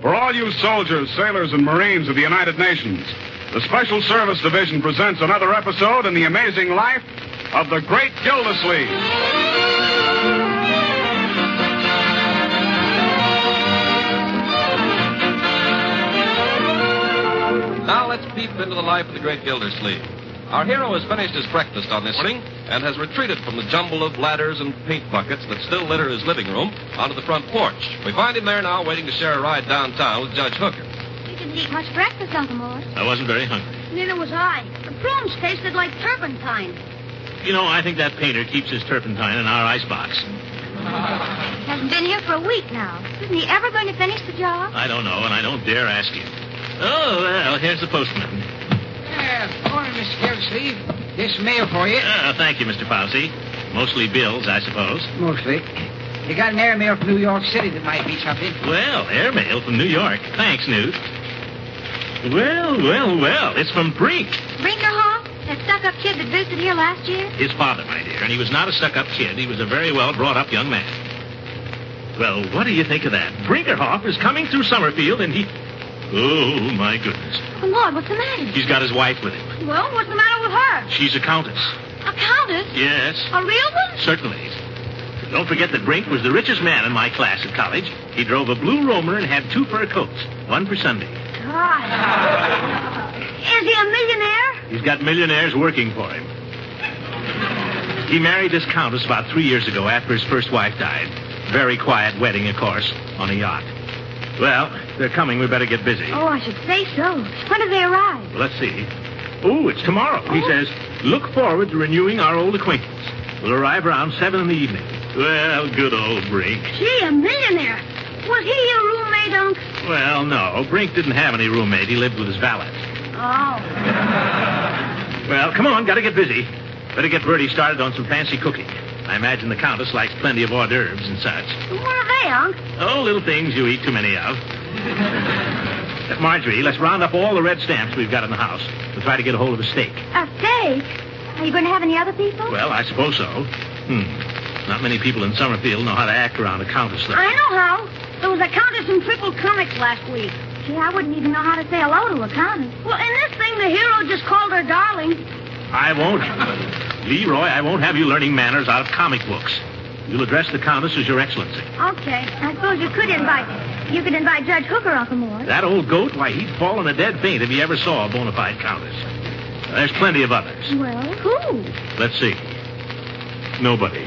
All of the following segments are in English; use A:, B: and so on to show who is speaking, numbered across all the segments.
A: For all you soldiers, sailors, and Marines of the United Nations, the Special Service Division presents another episode in the amazing life of the Great Gildersleeve.
B: Now let's peep into the life of the Great Gildersleeve. Our hero has finished his breakfast on this morning and has retreated from the jumble of ladders and paint buckets that still litter his living room onto the front porch. We find him there now waiting to share a ride downtown with Judge Hooker.
C: You didn't eat much breakfast, Uncle Mort.
D: I wasn't very hungry.
C: Neither was I. The prunes tasted like turpentine.
D: You know, I think that painter keeps his turpentine in our icebox.
C: Hasn't been here for a week now. Isn't he ever going to finish the job?
D: I don't know, and I don't dare ask him. Oh, well, here's the postman.
E: Morning, Mr. Gildersleeve. This mail for you.
D: Thank you, Mr. Fauci. Mostly bills, I suppose.
E: Mostly. You got an airmail from New York City that might be something.
D: Well, airmail from New York. Thanks, Newt. Well. It's from Brink.
C: Brinkerhoff? That stuck-up kid that visited here last year?
D: His father, my dear. And he was not a stuck-up kid. He was a very well-brought-up young man. Well, what do you think of that? Brinkerhoff is coming through Summerfield, and he... Oh, my goodness.
C: Oh, Lord, what's the matter?
D: He's got his wife with him.
C: Well, what's the matter with her?
D: She's a countess.
C: A countess?
D: Yes.
C: A real one?
D: Certainly. Don't forget that Brink was the richest man in my class at college. He drove a blue Romer and had 2 fur coats, one for Sunday.
C: God. Is he a millionaire?
D: He's got millionaires working for him. He married this countess about 3 years ago after his first wife died. Very quiet wedding, of course, on a yacht. Well, they're coming. We better get busy.
C: Oh, I should say so. When do they arrive?
D: Well, let's see. Oh, it's tomorrow. He says, look forward to renewing our old acquaintance. We'll arrive around 7 in the evening. Well, good old Brink.
C: Gee, a millionaire. Was he your roommate, Unc?
D: Well, no. Brink didn't have any roommate. He lived with his valet.
C: Oh.
D: Well, come on. Got to get busy. Better get Bertie started on some fancy cooking. I imagine the Countess likes plenty of hors d'oeuvres and such.
C: What are they, Unc?
D: Oh, little things you eat too many of. Marjorie, let's round up all the red stamps we've got in the house. We'll try to get a hold of a steak.
C: A steak? Are you going to have any other people?
D: Well, I suppose so. Not many people in Summerfield know how to act around a countess, though.
C: I know how. There was a countess in Triple Comics last week. Gee, I wouldn't even know how to say hello to a countess. Well, in this thing, the hero just called her darling.
D: I won't. Leroy, I won't have you learning manners out of comic books. You'll address the Countess as Your Excellency.
C: Okay. I suppose you could invite Judge Hooker, Uncle Mort.
D: That old goat, why, he'd fall in a dead faint if he ever saw a bona fide Countess. There's plenty of others.
C: Well, who?
D: Let's see. Nobody.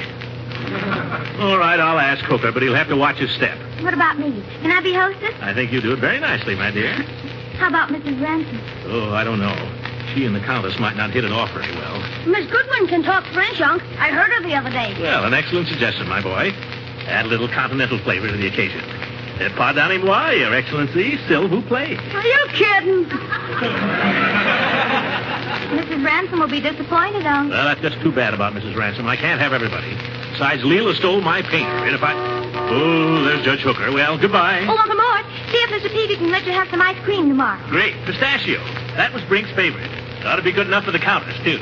D: All right, I'll ask Hooker, but he'll have to watch his step.
C: What about me? Can I be hostess?
D: I think you do it very nicely, my dear.
C: How about Mrs. Ransom?
D: Oh, I don't know. She and the Countess might not hit it off very well.
C: Miss Goodwin can talk French, Unc. I heard her the other day.
D: Well, an excellent suggestion, my boy. Add a little continental flavor to the occasion. Pardonnez-moi, Your Excellency, s'il vous plaît.
C: Are you kidding? Mrs. Ransom will be disappointed, Unc.
D: Well, that's just too bad about Mrs. Ransom. I can't have everybody. Besides, Leela stole my painter, and if I... Oh, there's Judge Hooker. Well, goodbye.
C: Oh, Uncle Mort, see if Mr. Peavy can let you have some ice cream tomorrow.
D: Great. Pistachio. That was Brink's favorite. Ought to be good enough for the Countess, too.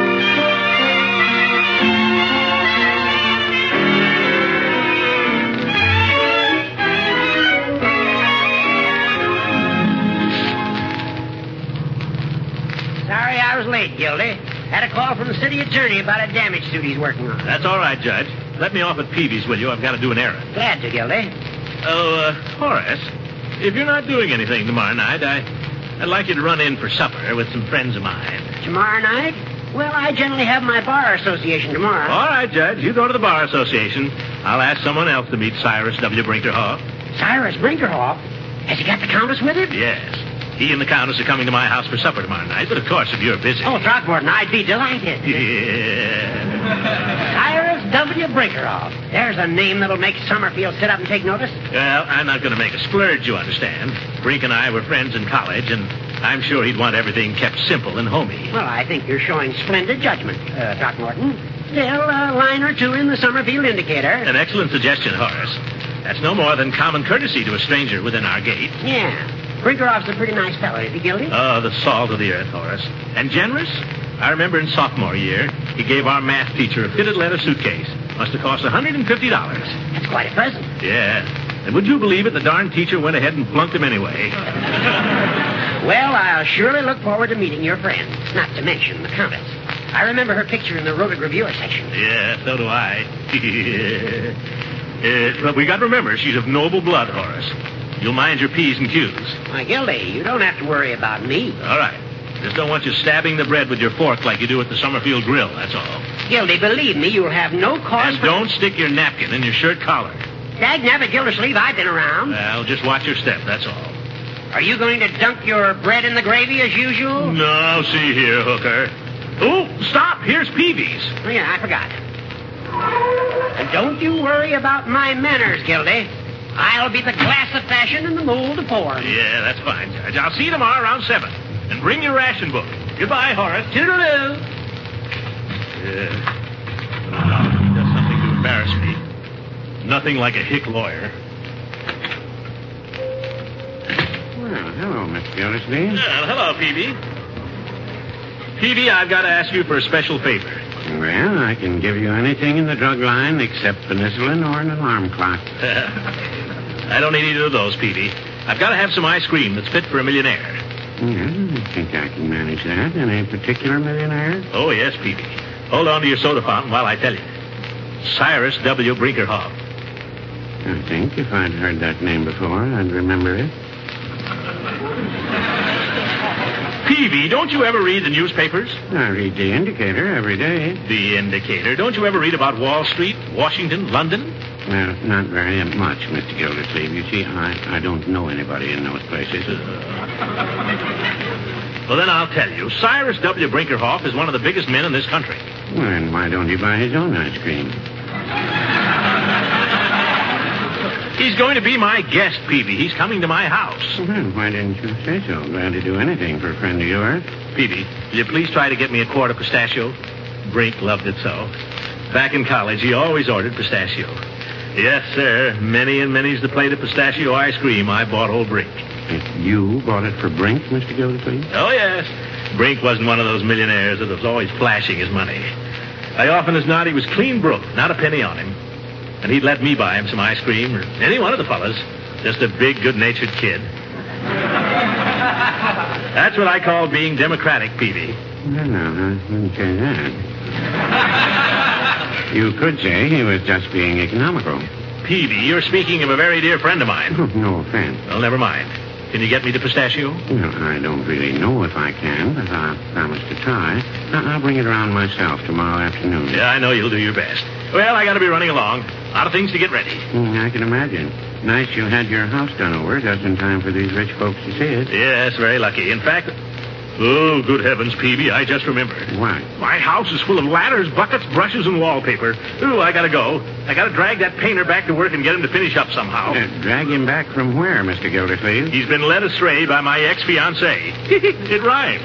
E: Sorry I was late, Gildy. Had a call from the city attorney about a damage suit he's working on.
D: That's all right, Judge. Let me off at Peavy's, will you? I've got to do an errand.
E: Glad to, Gildy.
D: Oh, Horace, if you're not doing anything tomorrow night, I'd like you to run in for supper with some friends of mine.
E: Tomorrow night? Well, I generally have my bar association tomorrow.
D: All right, Judge. You go to the bar association. I'll ask someone else to meet Cyrus W. Brinkerhoff.
E: Cyrus Brinkerhoff? Has he got the Countess with him?
D: Yes. He and the Countess are coming to my house for supper tomorrow night, but of course, if you're busy...
E: Oh, Throckmorton, I'd be delighted.
D: Yeah.
E: Cyrus W. Brinkerhoff. There's a name that'll make Summerfield sit up and take notice.
D: Well, I'm not going to make a splurge, you understand. Brink and I were friends in college, and I'm sure he'd want everything kept simple and homey.
E: Well, I think you're showing splendid judgment, Throckmorton. Still, a line or two in the Summerfield Indicator.
D: An excellent suggestion, Horace. That's no more than common courtesy to a stranger within our gate.
E: Yeah. Brinkerhoff's a pretty nice fellow, is he, Gildy?
D: Oh, the salt of the earth, Horace. And generous? I remember in sophomore year, he gave our math teacher a fitted leather suitcase. Must have cost $150.
E: That's quite a present.
D: Yeah. And would you believe it, the darn teacher went ahead and flunked him anyway.
E: Well, I'll surely look forward to meeting your friend, not to mention the Countess. I remember her picture in the Rhotic Reviewer section.
D: Yeah, so do I. But we got to remember, she's of noble blood, Horace. You'll mind your P's and Q's.
E: Why, Gildy, you don't have to worry about me.
D: All right. Just don't want you stabbing the bread with your fork like you do at the Summerfield Grill, that's all.
E: Gildy, believe me, you'll have no cause
D: And don't stick your napkin in your shirt collar.
E: Dagnabbit, Gildersleeve, I've been around.
D: Well, just watch your step, that's all.
E: Are you going to dunk your bread in the gravy as usual?
D: No, see here, hooker. Oh, stop. Here's Peavy's.
E: Oh, yeah, I forgot. And don't you worry about my manners, Gildy. I'll be the glass of fashion and the mold of form.
D: Yeah, that's fine, Judge. I'll see you tomorrow around 7. And bring your ration book. Goodbye, Horace.
E: Toodaloo.
D: He does something to embarrass me. Nothing like a hick lawyer.
F: Well, hello, Mr. Gildersleeve.
D: Well, hello, Peavy. Peavy, I've got to ask you for a special favor.
F: Well, I can give you anything in the drug line except penicillin or an alarm clock.
D: I don't need either of those, Peavy. I've got to have some ice cream that's fit for a millionaire.
F: Yeah, I think I can manage that. Any particular millionaire?
D: Oh, yes, Peavy. Hold on to your soda fountain while I tell you. Cyrus W. Brinkerhoff.
F: I think if I'd heard that name before, I'd remember it.
D: Peavy, don't you ever read the newspapers?
F: I read the Indicator every day.
D: The Indicator. Don't you ever read about Wall Street, Washington, London?
F: Well, not very much, Mr. Gildersleeve. You see, I don't know anybody in those places.
D: Well, then I'll tell you. Cyrus W. Brinkerhoff is one of the biggest men in this country.
F: Well, then why don't you buy his own ice cream?
D: He's going to be my guest, Peavy. He's coming to my house.
F: Well, why didn't you say so? Glad to do anything for a friend of yours.
D: Peavy, will you please try to get me a quart of pistachio? Brink loved it so. Back in college, he always ordered pistachio. Yes, sir. Many and many's the plate of pistachio ice cream I bought old Brink.
F: You bought it for Brink, Mr. Gildersleeve?
D: Oh, yes. Brink wasn't one of those millionaires that was always flashing his money. I often as not, he was clean broke, not a penny on him. And he'd let me buy him some ice cream, or any one of the fellas. Just a big, good-natured kid. That's what I call being democratic, Peavy.
F: Well, no, I wouldn't say that. You could say he was just being economical.
D: Peavy, you're speaking of a very dear friend of mine.
F: Oh, no offense.
D: Well, never mind. Can you get me the pistachio?
F: Well, I don't really know if I can, but I promise to try. I'll bring it around myself tomorrow afternoon.
D: Yeah, I know you'll do your best. Well, I got to be running along. A lot of things to get ready.
F: I can imagine. Nice you had your house done over just in time for these rich folks to see it.
D: Yes, very lucky. In fact, oh, good heavens, Peavy, I just remembered.
F: Why?
D: My house is full of ladders, buckets, brushes, and wallpaper. Ooh, I got to go. I got to drag that painter back to work and get him to finish up somehow.
F: Drag him back from where, Mr. Gildersleeve?
D: He's been led astray by my ex-fiancée. It rhymed.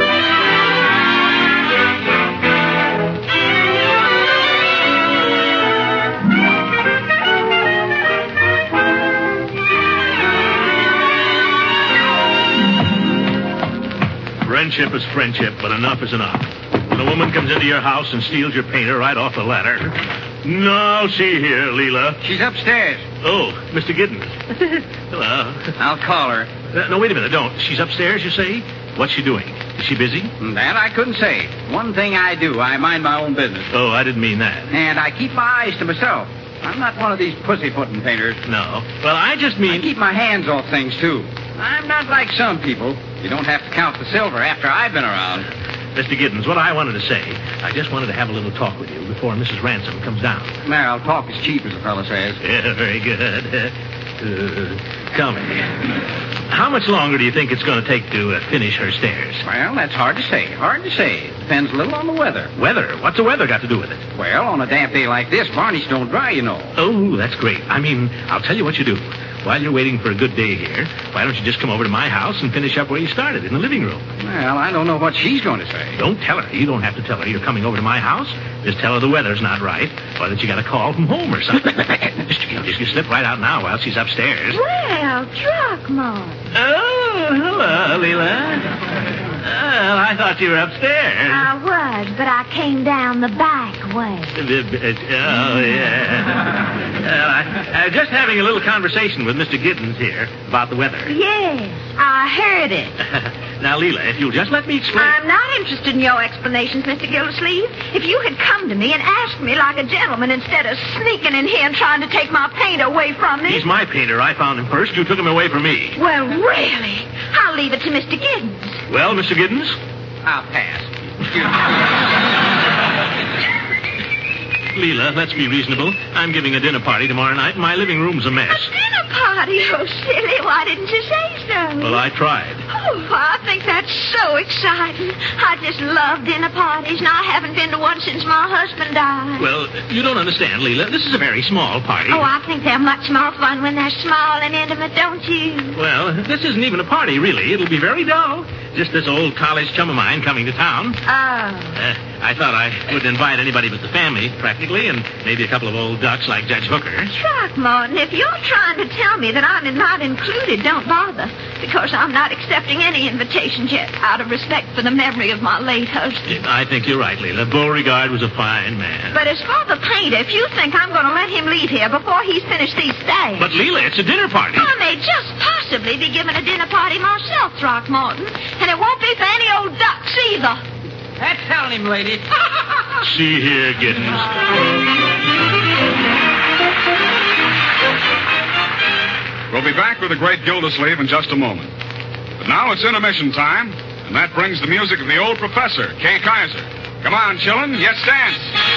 D: Friendship is friendship, but enough is enough. When a woman comes into your house and steals your painter right off the ladder. No, see here, Leela.
G: She's upstairs.
D: Oh, Mr. Giddens. Hello.
G: I'll call her.
D: No, wait a minute. Don't. She's upstairs, you say? What's she doing? Is she busy?
G: That I couldn't say. One thing I do, I mind my own business.
D: Oh, I didn't mean that.
G: And I keep my eyes to myself. I'm not one of these pussyfooting painters.
D: No. Well, I just mean...
G: I keep my hands off things, too. I'm not like some people. You don't have to count the silver after I've been around.
D: Mr. Giddens, what I wanted to say, I just wanted to have a little talk with you before Mrs. Ransom comes down.
G: Well, talk is cheap, as the fellow says.
D: Yeah, very good. Tell me, how much longer do you think it's going to take to finish her stairs?
G: Well, that's hard to say. Hard to say. Depends a little on the weather.
D: Weather? What's the weather got to do with it?
G: Well, on a damp day like this, varnish don't dry, you know.
D: Oh, that's great. I mean, I'll tell you what you do. While you're waiting for a good day here, why don't you just come over to my house and finish up where you started, in the living room?
G: Well, I don't know what she's going to say.
D: Don't tell her. You don't have to tell her you're coming over to my house. Just tell her the weather's not right, or that you got a call from home or something. Just you slip right out now while she's upstairs.
C: Well, Throckmorton.
D: Oh, hello, Leela. Well, I thought you were upstairs.
C: I was, but I came down the back way.
D: Oh, yeah. Just having a little conversation with Mr. Giddens here about the weather.
C: Yes, I heard it.
D: Now, Leela, if you'll just let me explain.
C: I'm not interested in your explanations, Mr. Gildersleeve. If you had come to me and asked me like a gentleman instead of sneaking in here and trying to take my paint away from me.
D: He's my painter. I found him first. You took him away from me.
C: Well, really? I'll leave it to Mr. Giddens.
D: Well, Mr. Giddens?
G: I'll pass.
D: Leela, let's be reasonable. I'm giving a dinner party tomorrow night, and my living room's a mess.
C: A dinner party? Oh, silly. Why didn't you say so?
D: Well, I tried.
C: Oh, I think that's so exciting. I just love dinner parties, and I haven't been to one since my husband died.
D: Well, you don't understand, Leela. This is a very small party.
C: Oh, I think they're much more fun when they're small and intimate, don't you?
D: Well, this isn't even a party, really. It'll be very dull. Just this old college chum of mine coming to town.
C: Oh.
D: I thought I wouldn't invite anybody but the family, practically, and maybe a couple of old ducks like Judge Hooker.
C: Throckmorton, if you're trying to tell me that I'm not included, don't bother. Because I'm not accepting any invitations yet, out of respect for the memory of my late husband.
D: I think you're right, Leela. Beauregard was a fine man.
C: But as for the painter, if you think I'm going to let him leave here before he's finished these stacks...
D: But, Leela, it's a dinner party.
C: I may just possibly be giving a dinner party myself, Throckmorton. And it won't be for any old ducks either.
G: That's telling him, lady.
D: See here, Giddens.
A: We'll be back with the great Gildersleeve in just a moment. But now it's intermission time, and that brings the music of the old professor, Kay Kaiser. Come on, children, let's dance.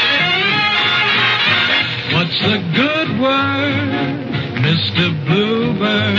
H: What's the good word, Mr. Bluebird?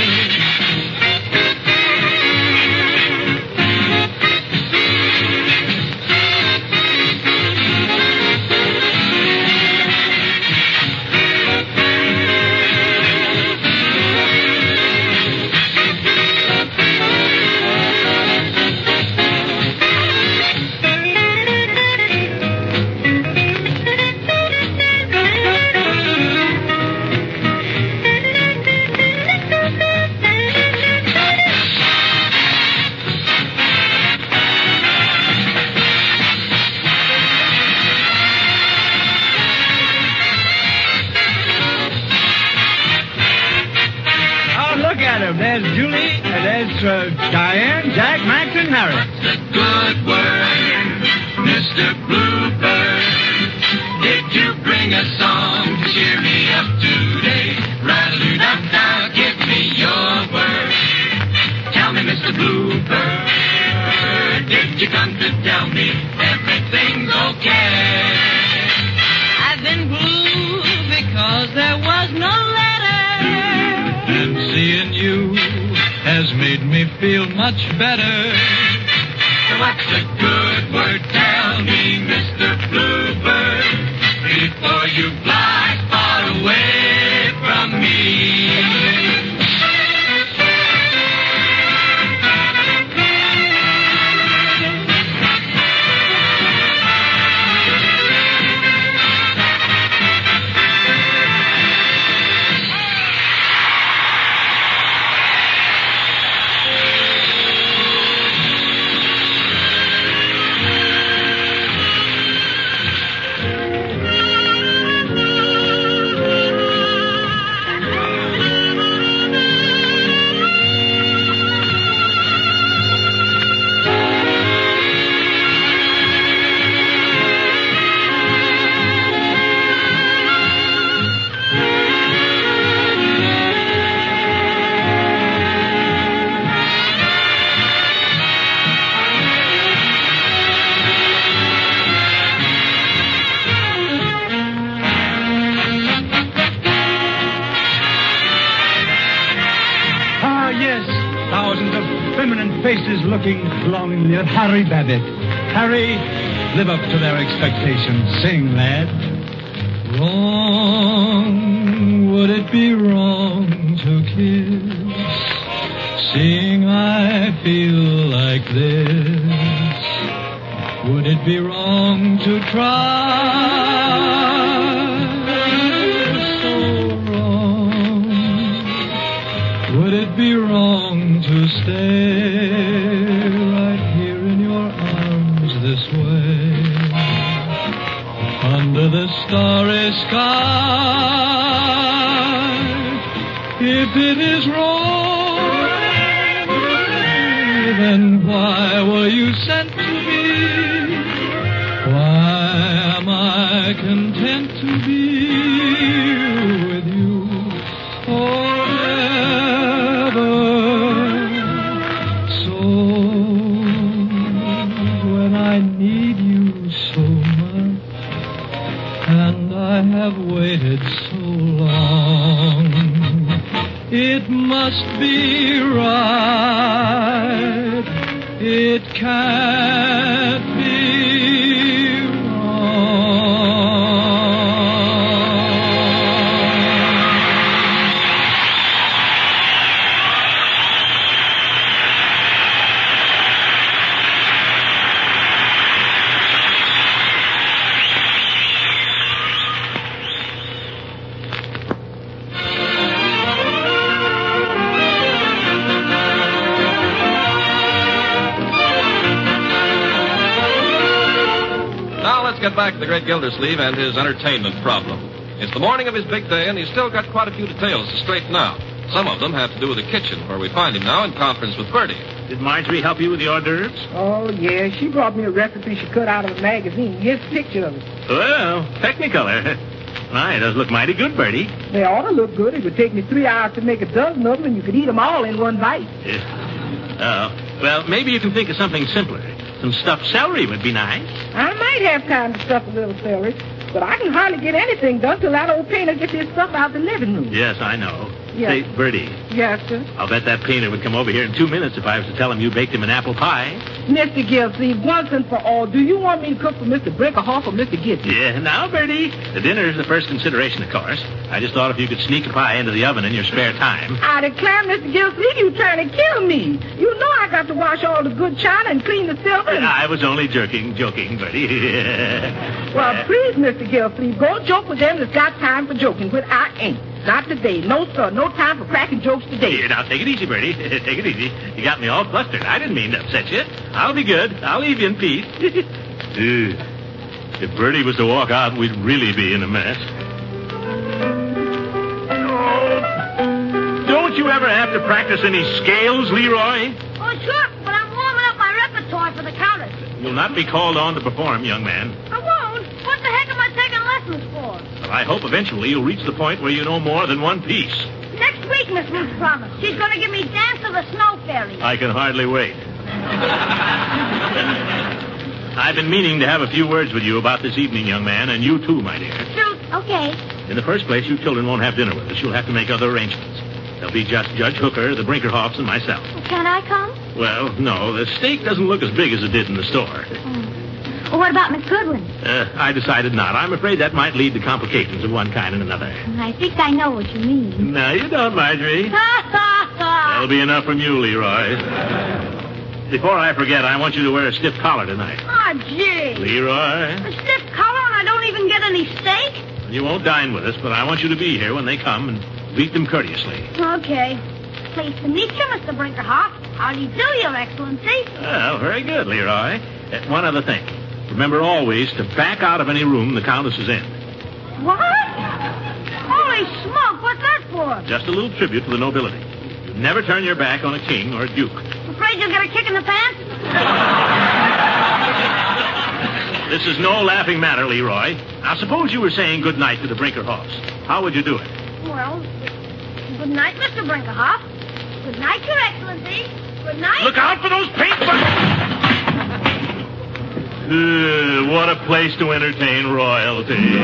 H: There's Julie, there's Diane, Jack, Max, and Harry.
I: What's the good word, Mr. Bluebird? Did you bring a song to cheer me up today? Rattle-doo-dum-down, give me your word. Tell me, Mr. Bluebird, did you come to tell me everything's okay?
H: I've been blue because there was no letter. And seeing you has made me feel much better.
I: So what's a good word? Tell me, Mr. Bluebird, before you fly far away from me.
H: Faces looking longingly at Harry Babbitt. Harry, live up to their expectations. Sing, lad. Wrong, would it be wrong to kiss? Seeing I feel like this, would it be wrong to try? So wrong. Would it be wrong to stay right here in your starry sky. If it is wrong, then why were you sent to me? Why am I content to be with you forever? So when I need you so much, and I have waited so long, it must be right. It can't be
B: Get back to the great Gildersleeve and his entertainment problem. It's the morning of his big day, and he's still got quite a few details to straighten out. Some of them have to do with the kitchen, where we find him now in conference with Bertie.
D: Did Marjorie help you with the hors d'oeuvres?
J: Oh, yeah. She brought me a recipe she cut out of a magazine. Here's a picture of it.
D: Well, Technicolor. My, it does look mighty good, Bertie.
J: They ought to look good. It would take me 3 hours to make a dozen of them, and you could eat them all in one bite.
D: Well, maybe you can think of something simpler. Some stuffed celery would be nice.
J: I might have time to stuff a little celery, but I can hardly get anything done till that old painter gets his stuff out the living room.
D: Yes, I know.
J: Yes.
D: Say, Bertie.
J: Yes, sir?
D: I'll bet that painter would come over here in 2 minutes if I was to tell him you baked him an apple pie.
J: Mr. Gilsleeve, once and for all, do you want me to cook for Mr. Brinkerhoff or Mr. Gibson?
D: Yeah, now, Bertie, the dinner is the first consideration, of course. I just thought if you could sneak a pie into the oven in your spare time.
J: I declare, Mr. Gilsleeve, you trying to kill me. You know I got to wash all the good china and clean the silver.
D: I was only joking, Bertie.
J: Well, please, Mr. Gilsleeve, go joke with them that's got time for joking, but I ain't. Not today. No, sir. No time for cracking jokes today.
D: Here, now, take it easy, Bertie. Take it easy. You got me all flustered. I didn't mean to upset you. I'll be good. I'll leave you in peace. If Bertie was to walk out, we'd really be in a mess. Don't you ever have to practice any scales, Leroy?
K: Oh, sure, but I'm warming up my repertoire for the countess.
D: You'll not be called on to perform, young man.
K: I won't. What the heck am I taking lessons for?
D: Well, I hope eventually you'll reach the point where you know more than one piece.
K: Next week, Miss Ruth promised. She's going to give me Dance of the Snow Fairy.
D: I can hardly wait. I've been meaning to have a few words with you about this evening, young man, and you too, my dear.
K: Shoot. Okay.
D: In the first place, you children won't have dinner with us. You'll have to make other arrangements. There'll be just Judge Hooker, the Brinkerhoffs, and myself.
K: Can I come?
D: Well, no. The steak doesn't look as big as it did in the store.
K: Well, what about Miss Goodwin?
D: I decided not. I'm afraid that might lead to complications of one kind and another.
K: I think I know what you mean.
D: No, you don't, Marjorie. That'll be enough from you, Leroy. Before I forget, I want you to wear a stiff collar tonight.
K: Oh, gee.
D: Leroy?
K: A stiff collar and I don't even get any steak?
D: You won't dine with us, but I want you to be here when they come and greet them courteously.
K: Okay. Pleased to meet you, Mr. Brinkerhoff. How do you do, Your Excellency?
D: Well, very good, Leroy. One other thing. Remember always to back out of any room the Countess is in.
K: What? Holy smoke, what's that for?
D: Just a little tribute to the nobility. You never turn your back on a king or a duke.
K: Afraid you'll get a kick in the pants?
D: This is no laughing matter, Leroy. Now, suppose you were saying good night to the Brinkerhoffs. How would you do it?
K: Well, good night, Mr. Brinkerhoff. Good night, Your Excellency. Good night.
D: Look out for those paint buckets! What a place to entertain royalty.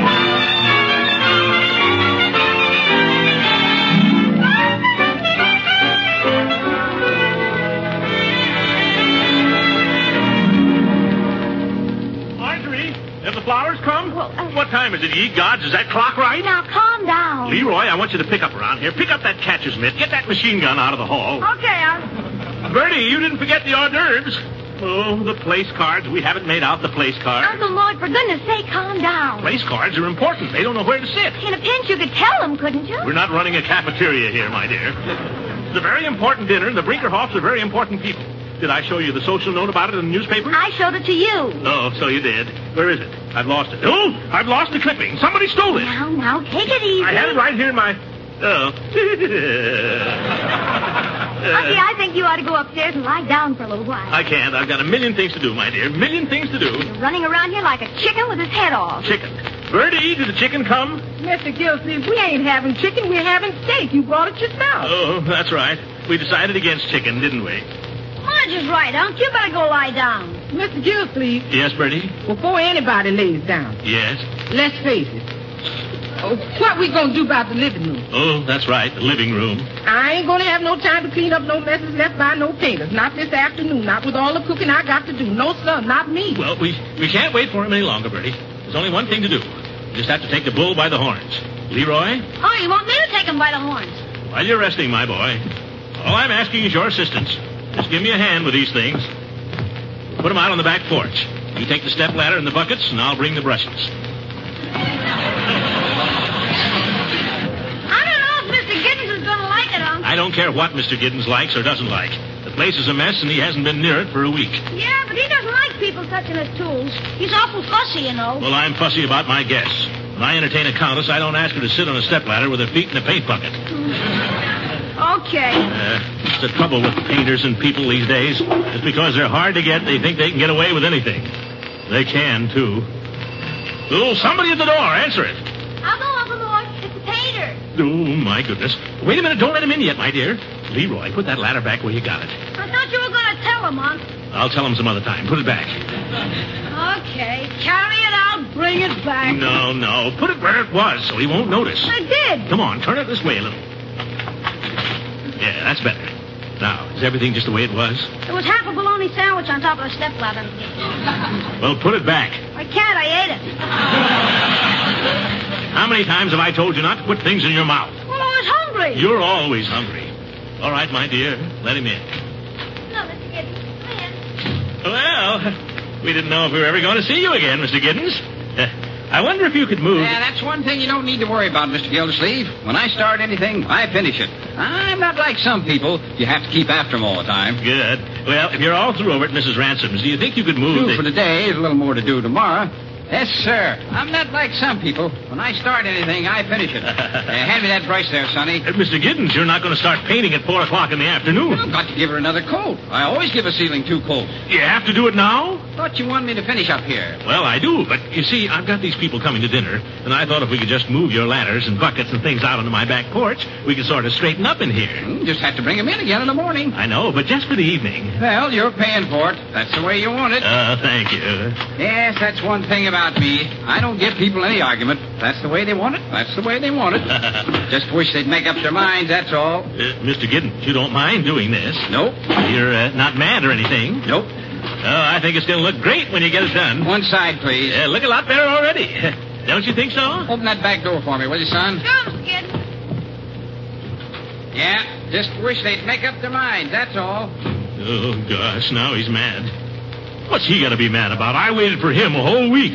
D: Marjorie, have the flowers come?
C: Well,
D: what time is it, ye gods? Is that clock right?
C: Now, calm down.
D: Leroy, I want you to pick up around here. Pick up that catcher's mitt. Get that machine gun out of the hall.
K: Okay,
D: Bertie, you didn't forget the hors d'oeuvres. Oh, the place cards. We haven't made out the place cards.
C: Uncle Lloyd, for goodness sake, calm down.
D: Place cards are important. They don't know where to sit.
C: In a pinch, you could tell them, couldn't you?
D: We're not running a cafeteria here, my dear. It's a very important dinner, and the Brinkerhoffs are very important people. Did I show you the social note about it in the newspaper?
C: I showed it to you.
D: Oh, so you did. Where is it? I've lost it. Oh, I've lost the clipping. Somebody stole it.
C: Now, take it easy.
D: I had it right here in my... Oh.
C: Unky, I think you ought to go upstairs and lie down for a little while.
D: I can't. I've got a million things to do, my dear. Million things to do.
C: You're running around here like a chicken with his head off.
D: Chicken. Bertie, did the chicken come?
J: Mr. Gilsleeve, we ain't having chicken. We're having steak. You brought it yourself.
D: Oh, that's right. We decided against chicken, didn't we?
K: Marge is right, Unc. You better go lie down.
J: Mr. Gilsleeve,
D: Yes, Bertie?
J: before anybody lays down,
D: Yes.
J: let's face it. What we gonna do about the living room?
D: Oh, that's right. The living room.
J: I ain't gonna have no time to clean up no messes left by no painters. Not this afternoon. Not with all the cooking I got to do. No, sir, not me.
D: Well, we can't wait for him any longer, Bertie. There's only one thing to do. We just have to take the bull by the horns. Leroy,
K: Oh, you want me to take him by the horns?
D: while you're resting, my boy, all I'm asking is your assistance. Just give me a hand with these things. Put them out on the back porch. You take the step ladder and the buckets, and I'll bring the brushes.
K: I don't know if Mr. Giddens is going to like it, Unc.
D: I don't care what Mr. Giddens likes or doesn't like. The place is a mess, and he hasn't been near it for a week.
K: Yeah, but he doesn't like people touching his tools. He's awful fussy, you know.
D: Well, I'm fussy about my guests. When I entertain a countess, I don't ask her to sit on a stepladder with her feet in a paint bucket.
C: Okay.
D: It's the trouble with painters and people these days. Just because they're hard to get, they think they can get away with anything. They can, too. Oh, somebody at the door. Answer it.
K: I'll go, Uncle Mort. It's the painter.
D: Oh, my goodness. Wait a minute. Don't let him in yet, my dear. Leroy, put that ladder back where you got it.
K: I thought you were going to tell him, Unc.
D: I'll tell him some other time. Put it back.
K: Okay. Carry it out. Bring it back.
D: No. Put it where it was so he won't notice.
K: I did.
D: Come on. Turn it this way a little. Yeah, that's better. Now, is everything just the way it was?
K: There was half a bologna sandwich on top of the stepladder.
D: Well, put it back.
K: I can't. I ate it.
D: How many times have I told you not to put things in your mouth?
K: Well, I was hungry.
D: You're always hungry. All right, my dear. Let him in.
K: No, Mr. Giddens. Come in.
D: Well, we didn't know if we were ever going to see you again, Mr. Giddens. I wonder if you could move.
G: Yeah, that's one thing you don't need to worry about, Mr. Gildersleeve. When I start anything, I finish it. I'm not like some people. You have to keep after them all the time.
D: Good. Well, if you're all through over at Mrs. Ransom's, do you think you could move?
G: Two for today. There's a little more to do tomorrow. Yes, sir. I'm not like some people. When I start anything, I finish it. Hand me that brush there, Sonny.
D: Mr. Giddens, you're not going to start painting at 4 o'clock in the afternoon.
G: I've got to give her another coat. I always give a ceiling 2 coats.
D: You have to do it now?
G: Thought you wanted me to finish up here.
D: Well, I do, but you see, I've got these people coming to dinner, and I thought if we could just move your ladders and buckets and things out onto my back porch, we could sort of straighten up in here.
G: Just have to bring them in again in the morning.
D: I know, but just for the evening.
G: Well, you're paying for it. That's the way you want it.
D: Thank you.
G: Yes, that's one thing about me. I don't give people any argument. That's the way they want it. That's the way they want it. Just wish they'd make up their minds, that's all.
D: Mr. Giddens, you don't mind doing this?
G: Nope.
D: You're not mad or anything?
G: Nope.
D: Oh, I think it's going to look great when you get it done.
G: One side, please.
D: Look a lot better already. Don't you think so?
G: Open that back door for me, will you, son?
K: Sure, Mr. Giddens.
G: Yeah, just wish they'd make up their minds, that's all.
D: Oh, gosh, now he's mad. What's he got to be mad about? I waited for him a whole week.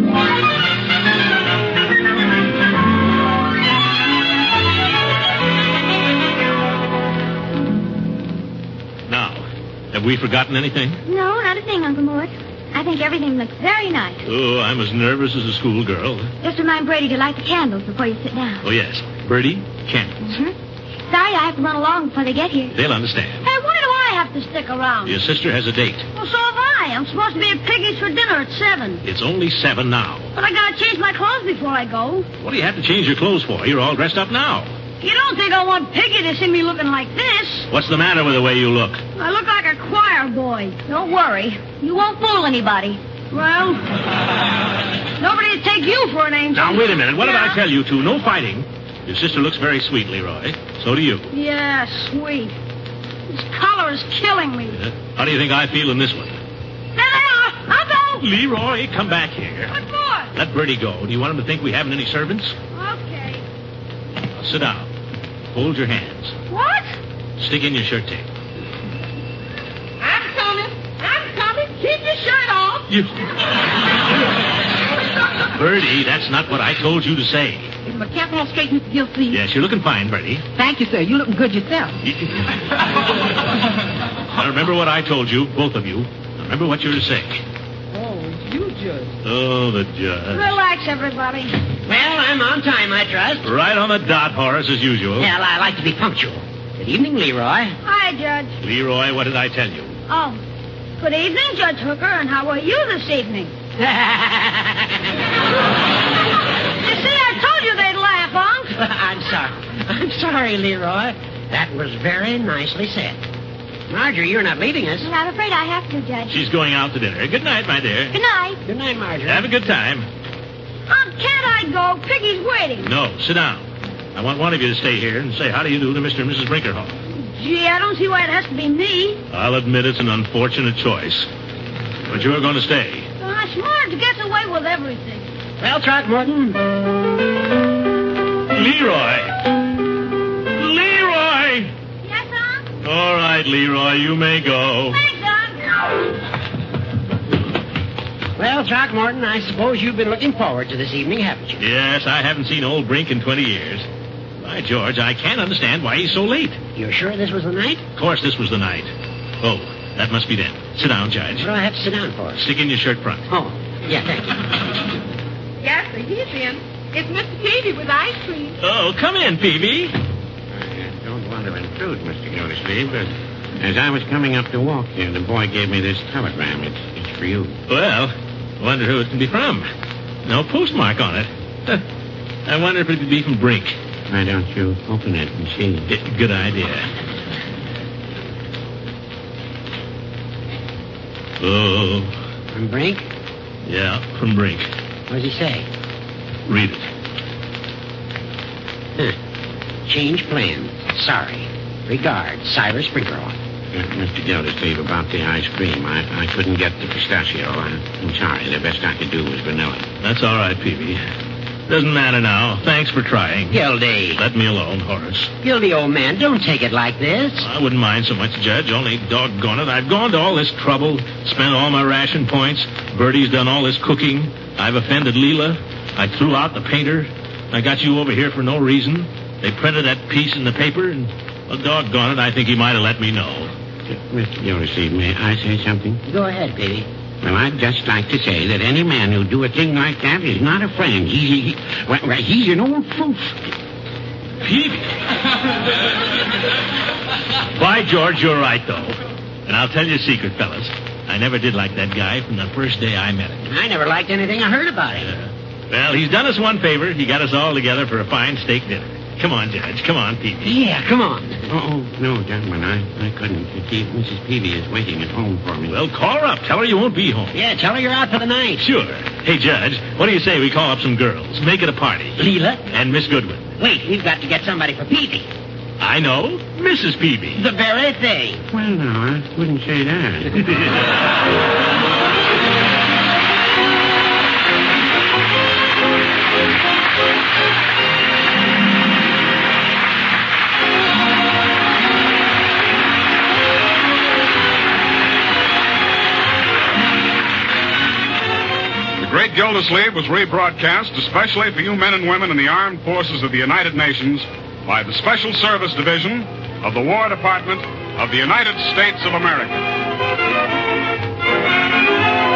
D: Now, have we forgotten anything?
C: No, not a thing, Uncle Mort. I think everything looks very nice.
D: Oh, I'm as nervous as a schoolgirl.
C: Just remind Brady to light the candles before you sit down.
D: Oh, yes. Bertie, candles.
C: Sorry, I have to run along before they get here.
D: They'll understand.
K: Hey, why do I have to stick around?
D: Your sister has a date.
K: Well, so have I. I'm supposed to be at Piggy's for dinner at 7.
D: It's only 7 now.
K: But I gotta change my clothes before I go.
D: What do you have to change your clothes for? You're all dressed up now.
K: You don't think I want Piggy to see me looking like this?
D: What's the matter with the way you look?
K: I look like a choir boy.
C: Don't worry. You won't fool anybody.
K: Well, nobody would take you for an angel.
D: Now, wait a minute. What did I tell you two? No fighting. Your sister looks very sweet, Leroy. So do you.
K: Yeah, sweet. This color is killing me.
D: How do you think I feel in this one?
K: There they are. I'll go.
D: Leroy, come back here.
K: What for?
D: Let Bertie go. Do you want him to think we haven't any servants?
K: Okay.
D: Now, sit down. Hold your hands.
K: What?
D: Stick in your shirt tail.
J: I'm coming. Keep your shirt off.
D: Bertie, that's not what I told you to say.
J: Is my cap all straight, Mr. Gilsleeve?
D: Yes, you're looking fine, Bertie.
J: Thank you, sir. You looking good yourself.
D: Now, remember what I told you, both of you. Now, remember what you're to say.
J: Oh, you judge.
D: Oh, the judge.
K: Relax, everybody.
E: Well, I'm on time, I trust.
D: Right on the dot, Horace, as usual.
E: Well, I like to be punctual. Good evening, Leroy.
K: Hi, Judge.
D: Leroy, what did I tell you?
K: Oh, good evening, Judge Hooker, and how are you this evening? You see, I told you they'd laugh, Unc.
E: I'm sorry, Leroy. That was very nicely said. Marjorie, you're not leaving us.
K: I'm afraid I have to, Judge.
D: She's going out to dinner. Good night, my dear.
K: Good night.
E: Good night, Marjorie.
D: Have a good time.
K: Unc, can't I go? Piggy's waiting.
D: No, sit down. I want one of you to stay here and say how do you do to Mr. and Mrs. Brinkerhoff.
K: Gee, I don't see why it has to be me.
D: I'll admit it's an unfortunate choice. But you're going to stay.
K: Gosh, Marge gets away with everything.
E: Well, Throckmorton.
D: Leroy! Leroy!
K: Yes, Unc?
D: All right, Leroy, you may go.
K: Thanks, Unc.
E: Well, Throckmorton, I suppose you've been looking forward to this evening, haven't you?
D: Yes, I haven't seen old Brink in 20 years. By George, I can't understand why he's so late.
E: You're sure this was the night?
D: Of course this was the night. Oh, that must be them. Sit down, Judge.
E: What do I have to sit down for?
D: Stick in your shirt front.
E: Oh, yeah, thank you.
J: Yes, sir, he's in. It's Mr. Peavy with ice cream.
D: Oh, come in, Peavy.
F: I don't want to intrude, Mr. Gildersleeve, but as I was coming up to walk here, the boy gave me this telegram. It's for you.
D: Well, I wonder who it can be from. No postmark on it. I wonder if it could be from Brink.
F: Why don't you open it and see?
D: Good idea. Oh.
E: From Brink?
D: Yeah, from Brink.
E: What does he say?
D: Read it.
E: Change plans. Sorry. Regards, Cyrus Brinkerhoff.
F: Mr. Gildersleeve, about the ice cream. I couldn't get the pistachio. I'm sorry. The best I could do was vanilla.
D: That's all right, Peavy. Doesn't matter now. Thanks for trying.
E: Gildy.
D: Let me alone, Horace.
E: Gildy, old man, don't take it like this.
D: I wouldn't mind so much, Judge. Only doggone it. I've gone to all this trouble, spent all my ration points. Bertie's done all this cooking. I've offended Leela. I threw out the painter. I got you over here for no reason. They printed that piece in the paper, and, well, doggone it, I think he might have let me know.
F: Mr. Gildersleeve, may I say something?
E: Go ahead, Peavy.
F: Well, I'd just like to say that any man who'd do a thing like that is not a friend. He's an old proof.
D: Peavy. By George, you're right, though. And I'll tell you a secret, fellas. I never did like that guy from the first day I met him.
E: I never liked anything I heard about him.
D: Well, he's done us one favor. He got us all together for a fine steak dinner. Come on, Judge. Come on, Peavy.
E: Yeah, come on.
F: Oh, no, gentlemen, I couldn't. Mrs. Peavy is waiting at home for me.
D: Well, call her up. Tell her you won't be home.
E: Yeah, tell her you're out for the night.
D: Sure. Hey, Judge, what do you say we call up some girls? Make it a party.
E: Leela?
D: And Miss Goodwin.
E: Wait, we've got to get somebody for Peavy.
D: I know. Mrs. Peavy.
E: The very thing.
F: Well, no, I wouldn't say that.
A: The Great Gildersleeve was rebroadcast especially for you men and women in the armed forces of the United Nations by the Special Service Division of the War Department of the United States of America.